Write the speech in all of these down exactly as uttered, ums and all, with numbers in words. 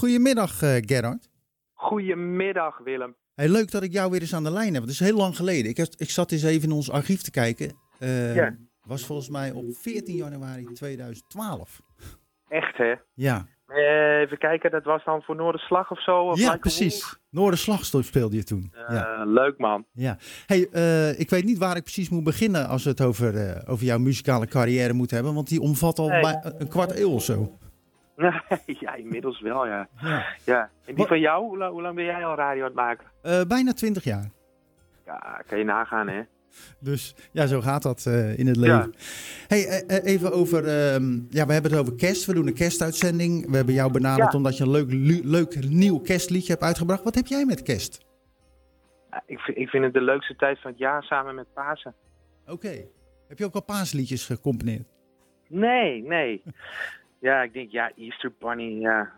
goedemiddag uh, Gerard. Goedemiddag Willem. Hey, leuk dat ik jou weer eens aan de lijn heb. Het is heel lang geleden. Ik, ik zat eens even in ons archief te kijken. Uh, ja. was volgens mij op veertien januari tweeduizend twaalf. Echt hè? Ja. Uh, even kijken, dat was dan voor Noorderslag of zo? Of ja, precies. Noorderslag speelde je toen. Uh, ja. Leuk man. Ja. Hey, uh, ik weet niet waar ik precies moet beginnen als we het over, uh, over jouw muzikale carrière moeten hebben. Want die omvat al nee. bij een kwart eeuw of zo. Ja, inmiddels wel, ja. ja. ja. En die van jou, hoe lang, hoe lang ben jij al radio aan het maken? Uh, bijna twintig jaar. Ja, kan je nagaan, hè? Dus ja, zo gaat dat uh, in het leven. Ja. Hey, uh, even over, uh, ja, we hebben het over kerst. We doen een kerstuitzending. We hebben jou benaderd ja. omdat je een leuk, lu- leuk nieuw kerstliedje hebt uitgebracht. Wat heb jij met kerst? Ja, ik, vind, ik vind het de leukste tijd van het jaar samen met Pasen. Oké. Okay. Heb je ook al paasliedjes gecomponeerd? Nee, nee. Ja, ik denk, ja, Easter Bunny, ja.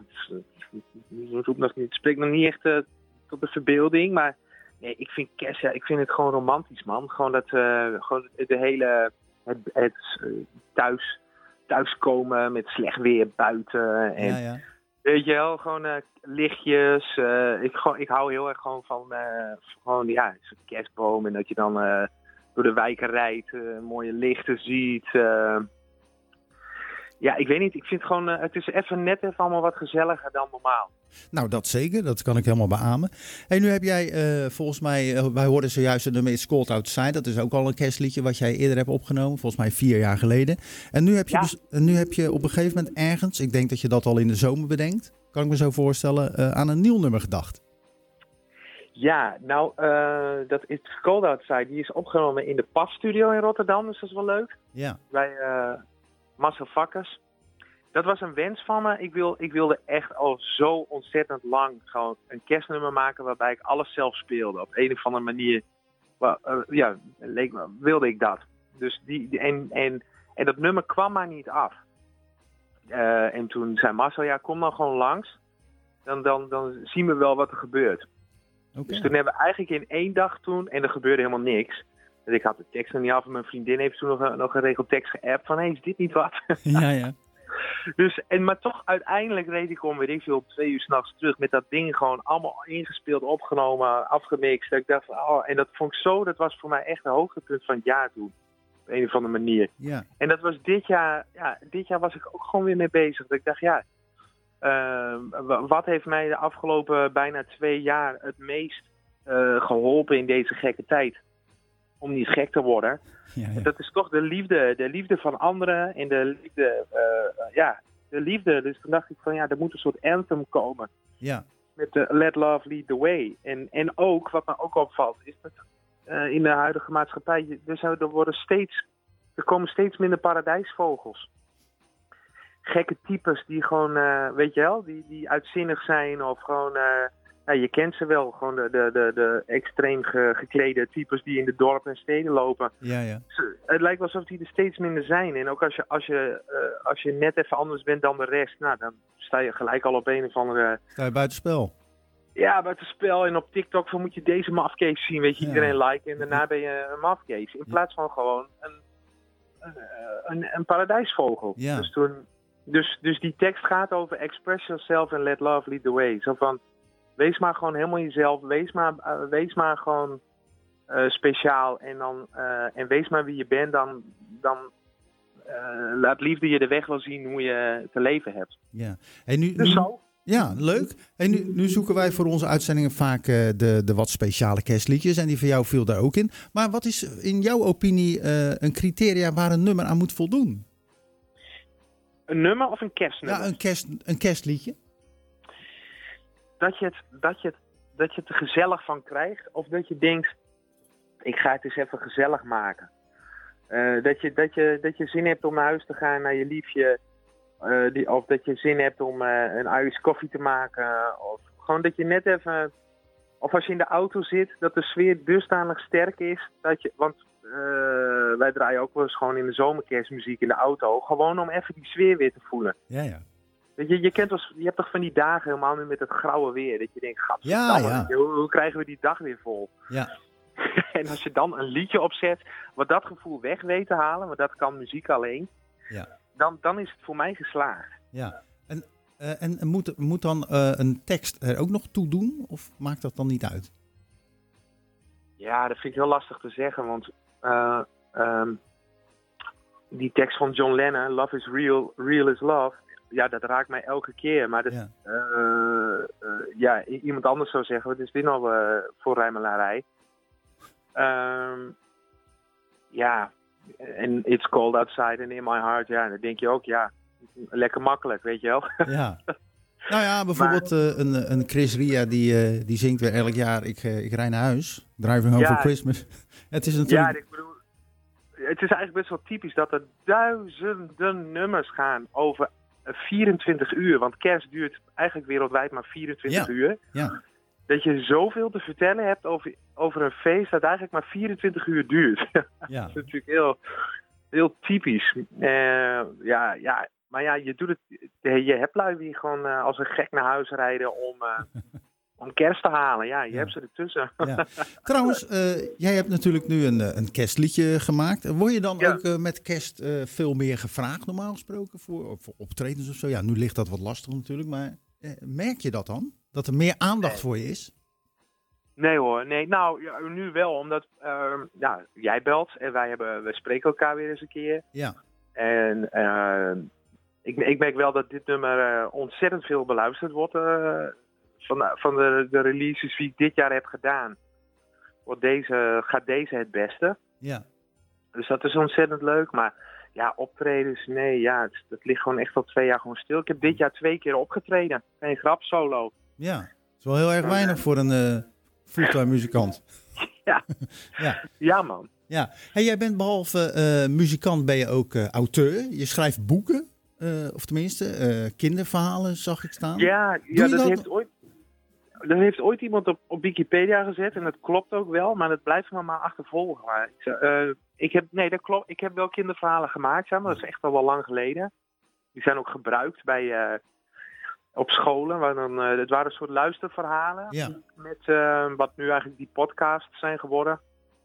Het spreekt nog niet echt uh, tot de verbeelding, maar nee, ik vind kerst, ja, ik vind het gewoon romantisch, man. Gewoon dat, uh, gewoon de hele, het, het uh, thuis, thuiskomen met slecht weer buiten en, ja, ja. weet je wel, gewoon uh, lichtjes. Uh, ik, gewoon, ik hou heel erg gewoon van, uh, gewoon, ja, een kerstboom en dat je dan uh, door de wijken rijdt, uh, mooie lichten ziet. Uh, Ja, ik weet niet. Ik vind het gewoon, uh, het is even net even allemaal wat gezelliger dan normaal. Nou, dat zeker. Dat kan ik helemaal beamen. Hey, nu heb jij uh, volgens mij, uh, wij hoorden zojuist de nummer It's Cold Outside. Dat is ook al een kerstliedje wat jij eerder hebt opgenomen. Volgens mij vier jaar geleden. En nu heb je, ja. dus, nu heb je op een gegeven moment ergens, ik denk dat je dat al in de zomer bedenkt, kan ik me zo voorstellen, uh, aan een nieuw nummer gedacht. Ja, nou, uh, dat It's Cold Outside, die is opgenomen in de P A F-studio in Rotterdam. Dus dat is wel leuk. Ja. Bij uh, Marcel Vakkers. Dat was een wens van me. Ik, wil, ik wilde echt al zo ontzettend lang gewoon een kerstnummer maken waarbij ik alles zelf speelde. Op een of andere manier well, uh, ja, leek, wilde ik dat. Dus die, die, en, en, en dat nummer kwam maar niet af. Uh, en toen zei Marcel, ja, kom dan gewoon langs. Dan, dan, dan zien we wel wat er gebeurt. Okay. Dus toen hebben we eigenlijk in één dag toen, en er gebeurde helemaal niks. Dus ik had de tekst nog niet af en mijn vriendin heeft toen nog een, nog een regel tekst geappt van, hé, hey, is dit niet wat? Ja, ja. Dus, en, maar toch uiteindelijk reed ik om, weet ik veel, twee uur 's nachts terug met dat ding gewoon allemaal ingespeeld, opgenomen, afgemixt. Ik dacht, oh, en dat vond ik zo, dat was voor mij echt een hoogtepunt van het jaar toen. Op een of andere manier. Ja. En dat was dit jaar, ja, dit jaar was ik ook gewoon weer mee bezig. Dat ik dacht, ja, uh, wat heeft mij de afgelopen bijna twee jaar het meest uh, geholpen in deze gekke tijd? Om niet gek te worden. Ja, ja. Dat is toch de liefde, de liefde van anderen en de liefde, uh, ja, de liefde. Dus toen dacht ik van, ja, er moet een soort anthem komen. Ja. Met de Let Love Lead the Way. En, en ook, wat me ook opvalt, is dat uh, in de huidige maatschappij, er, zou, er, worden steeds, er komen steeds minder paradijsvogels. Gekke types die gewoon, uh, weet je wel, die, die uitzinnig zijn of gewoon... Uh, Ja, je kent ze wel, gewoon de, de, de, de extreem ge, geklede types die in de dorpen en steden lopen. Ja, ja. Het lijkt wel alsof die er steeds minder zijn. En ook als je, als je, uh, als je net even anders bent dan de rest, nou, dan sta je gelijk al op een of andere... Sta je buitenspel? Ja, buitenspel. En op TikTok van moet je deze mafkees zien, weet je, ja. Iedereen liken en daarna ben je een mafkees. In plaats van gewoon een, een, een, een paradijsvogel. Ja. Dus, toen, dus, dus die tekst gaat over express yourself and let love lead the way. Zo van... Wees maar gewoon helemaal jezelf. Wees maar, uh, wees maar gewoon uh, speciaal. En, dan, uh, en wees maar wie je bent. Dan, dan uh, laat liefde je de weg wel zien hoe je te leven hebt. Ja. En nu, dus nu, zo. Ja, leuk. En nu, nu zoeken wij voor onze uitzendingen vaak uh, de, de wat speciale kerstliedjes. En die van jou viel daar ook in. Maar wat is in jouw opinie uh, een criteria waar een nummer aan moet voldoen? Een nummer of een kerstnummer? Ja, een, kerst, een kerstliedje. Dat je, het, dat, je het, dat je het er gezellig van krijgt. Of dat je denkt, ik ga het eens even gezellig maken. Uh, dat, je, dat, je, dat je zin hebt om naar huis te gaan, naar je liefje. Uh, die, of dat je zin hebt om uh, een ijs koffie te maken. Of gewoon dat je net even... Of als je in de auto zit, dat de sfeer dusdanig sterk is. Dat je, want uh, wij draaien ook wel eens gewoon in de zomerkerstmuziek in de auto. Gewoon om even die sfeer weer te voelen. Ja, ja. Weet je, je, kent wel, je hebt toch van die dagen helemaal nu met het grauwe weer. Dat je denkt, ja, ja. hoe, hoe krijgen we die dag weer vol? Ja. En als je dan een liedje opzet, wat dat gevoel weg weet te halen, want dat kan muziek alleen. Ja. Dan, dan is het voor mij geslaagd. Ja. En Uh, en moet, moet dan uh, een tekst er ook nog toe doen? Of maakt dat dan niet uit? Ja, dat vind ik heel lastig te zeggen. Want uh, um, die tekst van John Lennon, Love is real, real is love. Ja, dat raakt mij elke keer. Maar dat, ja. Uh, uh, ja, iemand anders zou zeggen, wat is dit nou uh, voor rijmelarij? Um, ja, en It's Cold Outside and In My Heart. Ja, dan denk je ook, ja, lekker makkelijk, weet je wel. Ja. Nou ja, bijvoorbeeld maar, uh, een, een Chris Ria, die, uh, die zingt weer elk jaar, ik, uh, ik rij naar huis. Driving home ja, for Christmas. Het is natuurlijk... Ja, ik bedoel, het is eigenlijk best wel typisch dat er duizenden nummers gaan over vierentwintig uur. Want kerst duurt eigenlijk wereldwijd maar vierentwintig ja. uur. Ja. Dat je zoveel te vertellen hebt over, over een feest dat eigenlijk maar vierentwintig uur duurt. Ja. Dat is natuurlijk heel, heel typisch. Uh, ja, ja, maar ja, je doet het. Je hebt lui die gewoon uh, als een gek naar huis rijden om, uh, om kerst te halen. Ja, je ja. hebt ze ertussen. Ja. Trouwens, uh, jij hebt natuurlijk nu een, een kerstliedje gemaakt. Word je dan ja. ook uh, met kerst uh, veel meer gevraagd, normaal gesproken, voor, voor optredens of zo? Ja, nu ligt dat wat lastig natuurlijk, maar uh, merk je dat dan? Dat er meer aandacht nee. voor je is? Nee hoor, nee. Nou, ja, nu wel, omdat uh, ja, jij belt en wij, hebben, wij spreken elkaar weer eens een keer. Ja. En uh, ik, ik merk wel dat dit nummer uh, ontzettend veel beluisterd wordt uh, van, van de, de releases die ik dit jaar heb gedaan. Wordt deze, gaat deze het beste. Ja. Dus dat is ontzettend leuk, maar ja, optredens, nee, ja, het, het ligt gewoon echt al twee jaar gewoon stil. Ik heb dit jaar twee keer opgetreden. Geen grap, solo. Ja, dat is wel heel erg weinig voor een uh, fulltime muzikant. Ja. ja. ja, man. Ja. Hey, jij bent behalve uh, muzikant ben je ook uh, auteur. Je schrijft boeken, uh, of tenminste uh, kinderverhalen zag ik staan. Ja, ja dat, dat heeft ooit, dat heeft ooit iemand op, op Wikipedia gezet en dat klopt ook wel, maar dat blijft me maar achtervolgen. Maar, uh, ik heb, nee, dat klopt. Ik heb wel kinderverhalen gemaakt, ja, maar dat is echt al wel lang geleden. Die zijn ook gebruikt bij... Uh, op scholen, waar dan, uh, het waren een soort luisterverhalen. Ja. Met uh, wat nu eigenlijk die podcasts zijn geworden.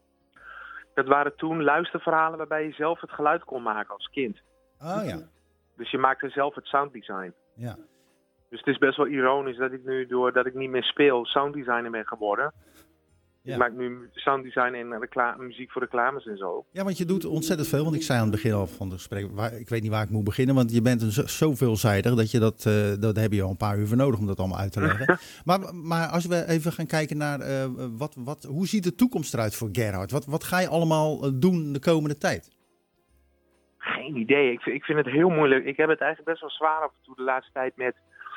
Dat waren toen luisterverhalen waarbij je zelf het geluid kon maken als kind. Oh ja. Dus je maakte zelf het sounddesign. Ja. Dus het is best wel ironisch dat ik nu, doordat ik niet meer speel, sounddesigner ben geworden. Ja. Ik maak nu sounddesign en recla- muziek voor reclames en zo. Ja, want je doet ontzettend veel. Want ik zei aan het begin al van het gesprek, waar, ik weet niet waar ik moet beginnen. Want je bent een zo, zo veelzijdig dat je dat, uh, dat heb je al een paar uur voor nodig om dat allemaal uit te leggen. maar, maar als we even gaan kijken naar, uh, wat, wat, hoe ziet de toekomst eruit voor Gerhard? Wat, wat ga je allemaal doen de komende tijd? Geen idee. Ik vind, ik vind het heel moeilijk. Ik heb het eigenlijk best wel zwaar af en toe de laatste tijd met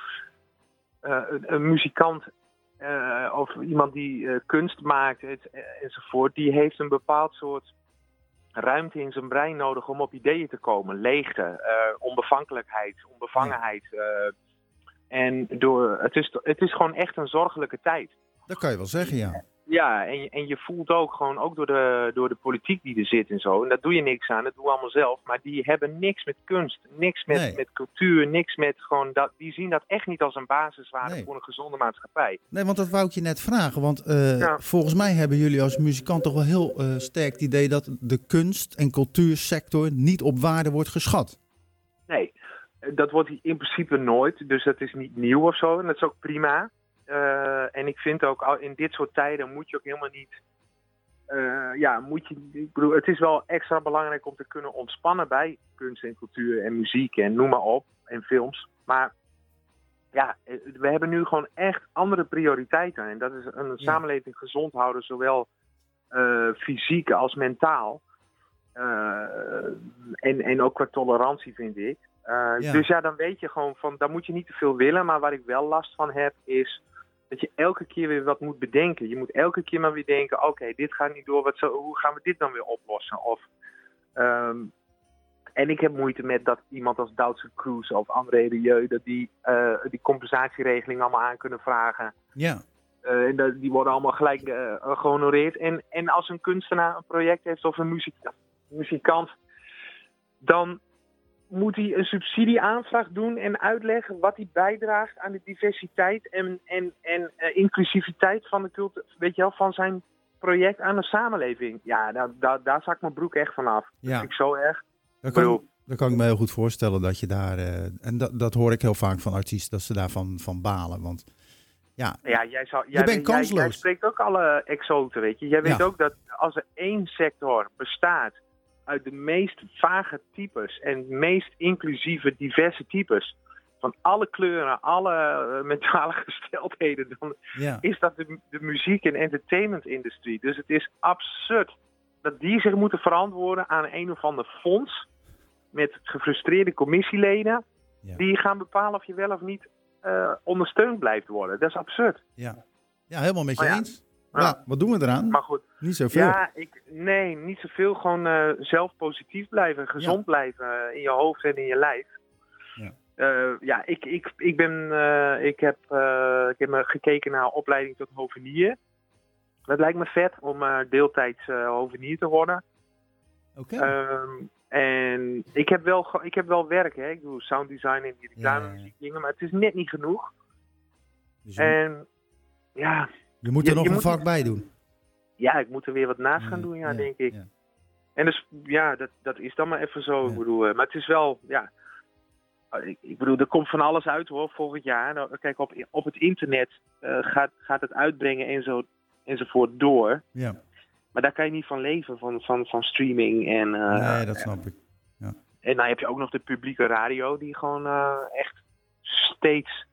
uh, een, een muzikant... Uh, of iemand die uh, kunst maakt het, uh, enzovoort, die heeft een bepaald soort ruimte in zijn brein nodig om op ideeën te komen. Leegte, uh, onbevankelijkheid, onbevangenheid. Uh, en door, het, is, het is gewoon echt een zorgelijke tijd. Dat kan je wel zeggen, ja. Ja, en, en je voelt ook gewoon, ook door de, door de politiek die er zit en zo, en daar doe je niks aan, dat doen we allemaal zelf, maar die hebben niks met kunst, niks met, nee. met cultuur, niks met gewoon, dat, die zien dat echt niet als een basiswaarde nee. voor een gezonde maatschappij. Nee, want dat wou ik je net vragen, want uh, ja. volgens mij hebben jullie als muzikant toch wel heel uh, sterk het idee dat de kunst- en cultuursector niet op waarde wordt geschat. Nee, dat wordt in principe nooit, dus dat is niet nieuw of zo, en dat is ook prima. Uh, en ik vind ook, in dit soort tijden moet je ook helemaal niet... Uh, ja, moet je... Ik bedoel, het is wel extra belangrijk om te kunnen ontspannen bij kunst en cultuur en muziek en noem maar op. En films. Maar ja, we hebben nu gewoon echt andere prioriteiten. En dat is een ja. samenleving gezond houden, zowel uh, fysiek als mentaal. Uh, en, en ook qua tolerantie, vind ik. Uh, ja. Dus ja, dan weet je gewoon van, daar moet je niet te veel willen. Maar waar ik wel last van heb, is dat je elke keer weer wat moet bedenken. Je moet elke keer maar weer denken, oké, okay, dit gaat niet door. Wat zo, hoe gaan we dit dan weer oplossen? Of, um, en ik heb moeite met dat iemand als Duitse Kroes of André Rieu, dat die uh, die compensatieregeling allemaal aan kunnen vragen. Ja. Uh, en dat, die worden allemaal gelijk uh, gehonoreerd. En, en als een kunstenaar een project heeft of een muziek, muzikant, dan moet hij een subsidieaanvraag doen en uitleggen wat hij bijdraagt aan de diversiteit en, en, en uh, inclusiviteit van, de cultu- weet je wel, van zijn project aan de samenleving. Ja, daar, daar, daar zak ik mijn broek echt van af. Ja. Dat vind ik zo erg. Dat kan, Dat kan ik me heel goed voorstellen dat je daar... Uh, en dat, dat hoor ik heel vaak van artiesten, dat ze daarvan van balen. Want ja, ja jij, zou, jij, je bent kansloos. Jij, jij spreekt ook alle exoten, weet je. Jij weet ja. ook dat als er één sector bestaat uit de meest vage types en meest inclusieve, diverse types, van alle kleuren, alle uh, mentale gesteldheden, dan ja. is dat de, de muziek- en entertainment-industrie. Dus het is absurd dat die zich moeten verantwoorden aan een of ander fonds met gefrustreerde commissieleden ja. die gaan bepalen of je wel of niet uh, ondersteund blijft worden. Dat is absurd. Ja, ja helemaal met je ja. eens. Ja. ja, wat doen we eraan? Maar goed. Niet zoveel. Ja, ik, nee, niet zoveel. Gewoon uh, zelf positief blijven, gezond ja. blijven uh, in je hoofd en in je lijf. Ja, uh, ja ik, ik, ik, ben, uh, ik, heb, uh, ik heb me gekeken naar opleiding tot hovenier. Dat lijkt me vet om uh, deeltijds uh, hovenier te worden. Oké. Okay. Um, en ik heb wel, ik heb wel werk, hè. Ik doe sounddesign en die reclamemuziek dingen, maar het is net niet genoeg. Dus je en moet, ja... Je moet er je, nog je een vak bij doen. Ja, ik moet er weer wat naast gaan doen, ja, ja denk ik. Ja. En dus, ja, dat, dat is dan maar even zo. Ja. Ik bedoel, maar het is wel, ja... Ik, ik bedoel, er komt van alles uit, hoor, volgend jaar. Nou, kijk, op, op het internet uh, gaat, gaat het uitbrengen en zo, enzovoort door. Ja. Maar daar kan je niet van leven, van, van, van streaming en... Uh, nee, dat snap ik. Ja. En dan heb je ook nog de publieke radio, die gewoon uh, echt steeds...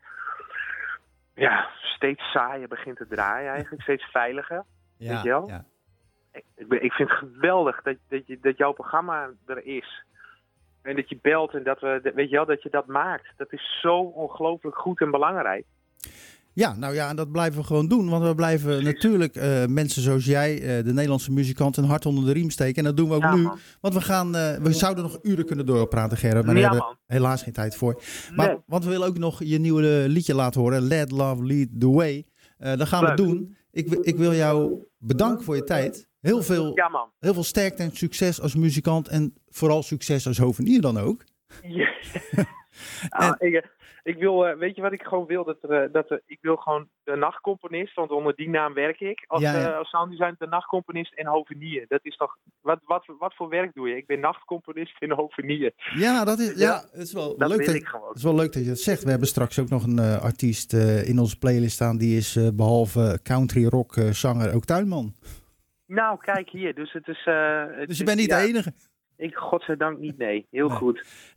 Ja, steeds saaier begint te draaien eigenlijk. Steeds veiliger. Ja, weet je wel? Ja. Ik, ik vind het geweldig dat, dat, je, dat jouw programma er is. En dat je belt en dat, we, weet je wel, dat je dat maakt. Dat is zo ongelooflijk goed en belangrijk. Ja, nou ja, en dat blijven we gewoon doen. Want we blijven Precies. natuurlijk uh, mensen zoals jij, uh, de Nederlandse muzikant, een hart onder de riem steken. En dat doen we ook ja, nu. Man. Want we gaan, uh, we zouden nog uren kunnen doorpraten, Gerard. Maar ja, daar hebben we helaas geen tijd voor. Maar, nee. Want we willen ook nog je nieuwe liedje laten horen. Let Love Lead the Way. Uh, dat gaan Leuk. we doen. Ik, ik wil jou bedanken voor je tijd. Heel veel, ja, man. heel veel sterkte en succes als muzikant. En vooral succes als hovenier dan ook. Ja. en, ah, ik, ik wil, uh, weet je wat ik gewoon wil? Dat er, uh, dat er, ik wil gewoon de nachtcomponist, want onder die naam werk ik. Als, ja, ja. Uh, als sounddesign, de nachtcomponist en hovenier. Dat is toch, wat, wat, wat voor werk doe je? Ik ben nachtcomponist en hovenier. Ja, dat is, ja, het is wel dat leuk. Dat, ik gewoon. Het is wel leuk dat je dat zegt. We hebben straks ook nog een uh, artiest uh, in onze playlist staan. Die is uh, behalve country rock uh, zanger ook tuinman. Nou, kijk hier. Dus het is... Uh, het dus je bent niet is, de ja, enige. Ik, godzijdank niet, nee. Heel nee. goed.